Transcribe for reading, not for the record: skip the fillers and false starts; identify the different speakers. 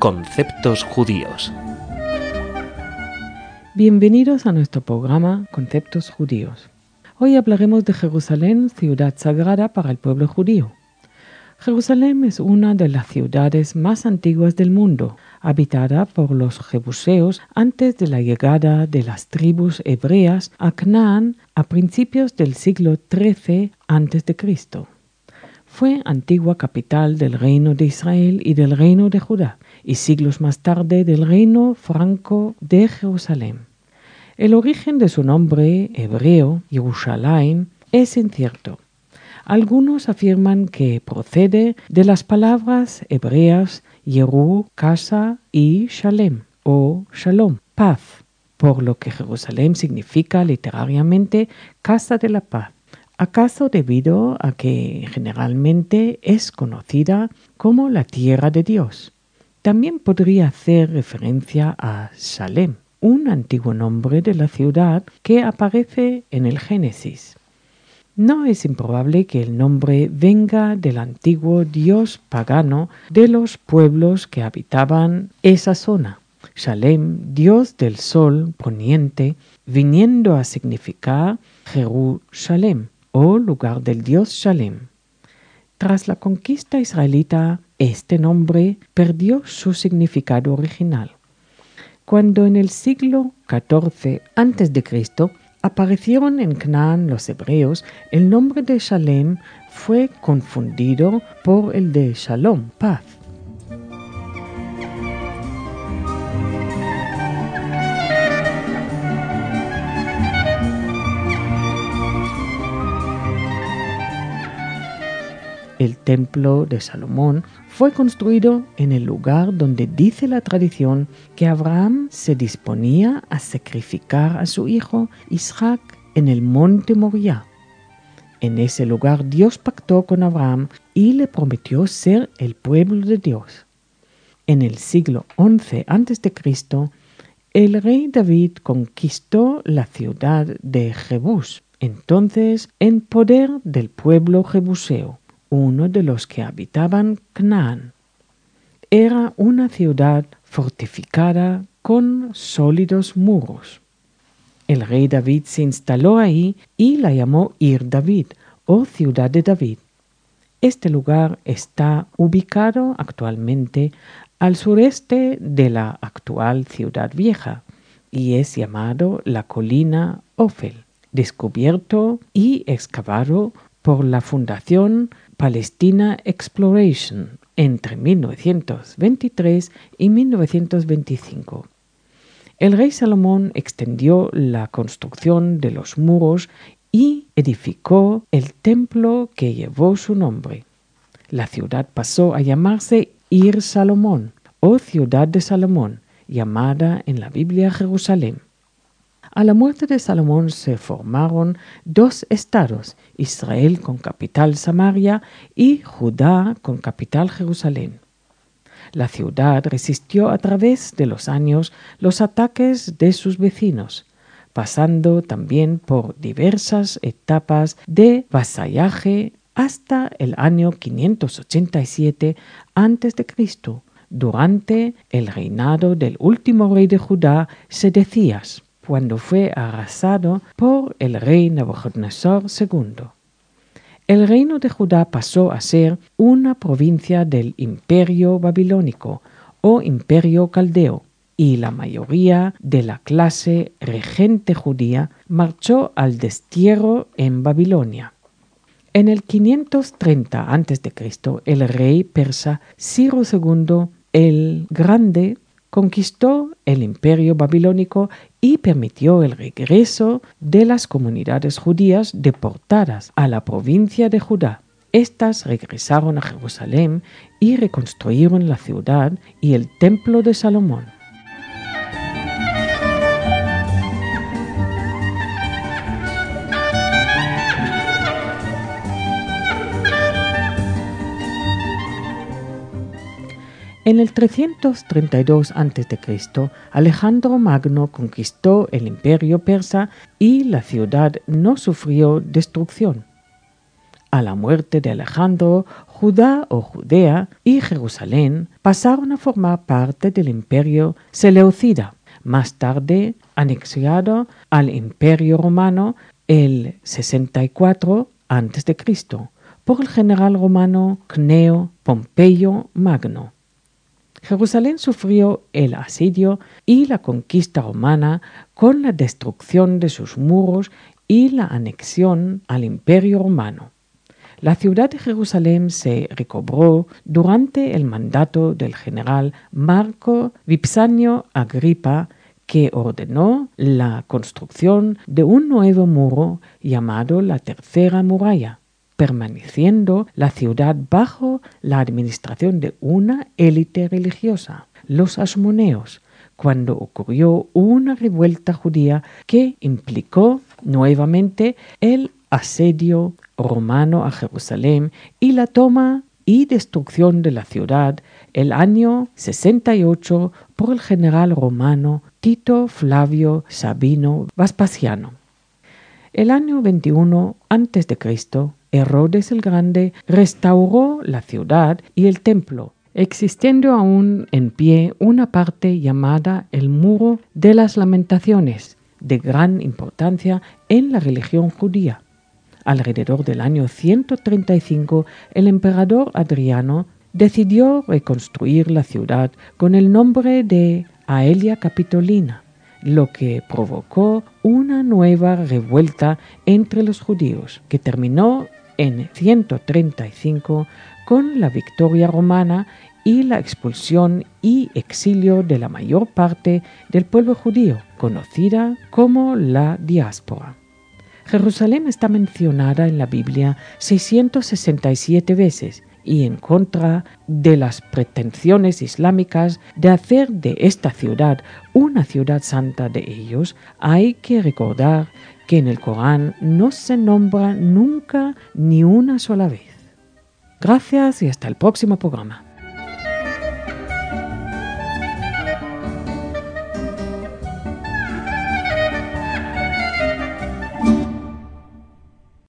Speaker 1: Conceptos judíos.
Speaker 2: Bienvenidos a nuestro programa Conceptos judíos. Hoy hablaremos de Jerusalén, ciudad sagrada para el pueblo judío. Jerusalén es una de las ciudades más antiguas del mundo, habitada por los jebuseos antes de la llegada de las tribus hebreas a Canaán a principios del siglo XIII a.C. Fue antigua capital del reino de Israel y del reino de Judá, y siglos más tarde del reino franco de Jerusalén. El origen de su nombre hebreo, Yerushalayim, es incierto. Algunos afirman que procede de las palabras hebreas Yeru, casa, y Shalem, o Shalom, paz, por lo que Jerusalén significa literariamente casa de la paz. ¿Acaso debido a que generalmente es conocida como la tierra de Dios? También podría hacer referencia a Salem, un antiguo nombre de la ciudad que aparece en el Génesis. No es improbable que el nombre venga del antiguo dios pagano de los pueblos que habitaban esa zona. Shalem, dios del sol poniente, viniendo a significar Jerusalén, o lugar del dios Shalem. Tras la conquista israelita, este nombre perdió su significado original. Cuando en el siglo XIV a.C. aparecieron en Canaán los hebreos, el nombre de Shalem fue confundido por el de Shalom, paz. El templo de Salomón fue construido en el lugar donde dice la tradición que Abraham se disponía a sacrificar a su hijo Isaac en el monte Moriah. En ese lugar Dios pactó con Abraham y le prometió ser el pueblo de Dios. En el siglo XI a.C., el rey David conquistó la ciudad de Jebús, entonces en poder del pueblo jebuseo, uno de los que habitaban Canaán. Era una ciudad fortificada con sólidos muros. El rey David se instaló ahí y la llamó Ir David, o ciudad de David. Este lugar está ubicado actualmente al sureste de la actual ciudad vieja y es llamado la colina Ofel, descubierto y excavado por la Fundación Palestina Exploration entre 1923 y 1925. El rey Salomón extendió la construcción de los muros y edificó el templo que llevó su nombre. La ciudad pasó a llamarse Ir Salomón, o ciudad de Salomón, llamada en la Biblia Jerusalén. A la muerte de Salomón se formaron dos estados, Israel con capital Samaria y Judá con capital Jerusalén. La ciudad resistió a través de los años los ataques de sus vecinos, pasando también por diversas etapas de vasallaje hasta el año 587 a.C., durante el reinado del último rey de Judá, Sedecías, cuando fue arrasado por el rey Nabucodonosor II. El reino de Judá pasó a ser una provincia del Imperio Babilónico o Imperio Caldeo, y la mayoría de la clase regente judía marchó al destierro en Babilonia. En el 530 a.C., el rey persa Ciro II el Grande conquistó el imperio babilónico y permitió el regreso de las comunidades judías deportadas a la provincia de Judá. Estas regresaron a Jerusalén y reconstruyeron la ciudad y el templo de Salomón. En el 332 a.C., Alejandro Magno conquistó el imperio persa y la ciudad no sufrió destrucción. A la muerte de Alejandro, Judá o Judea y Jerusalén pasaron a formar parte del imperio seleucida, más tarde anexionado al imperio romano el 64 a.C. por el general romano Cneo Pompeyo Magno. Jerusalén sufrió el asedio y la conquista romana con la destrucción de sus muros y la anexión al imperio romano. La ciudad de Jerusalén se recobró durante el mandato del general Marco Vipsanio Agripa, que ordenó la construcción de un nuevo muro llamado la Tercera Muralla, permaneciendo la ciudad bajo la administración de una élite religiosa, los asmoneos, cuando ocurrió una revuelta judía que implicó nuevamente el asedio romano a Jerusalén y la toma y destrucción de la ciudad el año 68 por el general romano Tito Flavio Sabino Vespasiano. El año 21 a.C., Herodes el Grande restauró la ciudad y el templo, existiendo aún en pie una parte llamada el Muro de las Lamentaciones, de gran importancia en la religión judía. Alrededor del año 135, el emperador Adriano decidió reconstruir la ciudad con el nombre de Aelia Capitolina, lo que provocó una nueva revuelta entre los judíos, que terminó en 135 con la victoria romana y la expulsión y exilio de la mayor parte del pueblo judío, conocida como la diáspora. Jerusalén está mencionada en la Biblia 667 veces y en contra de las pretensiones islámicas de hacer de esta ciudad una ciudad santa de ellos, hay que recordar que en el Corán no se nombra nunca ni una sola vez. Gracias y hasta el próximo programa.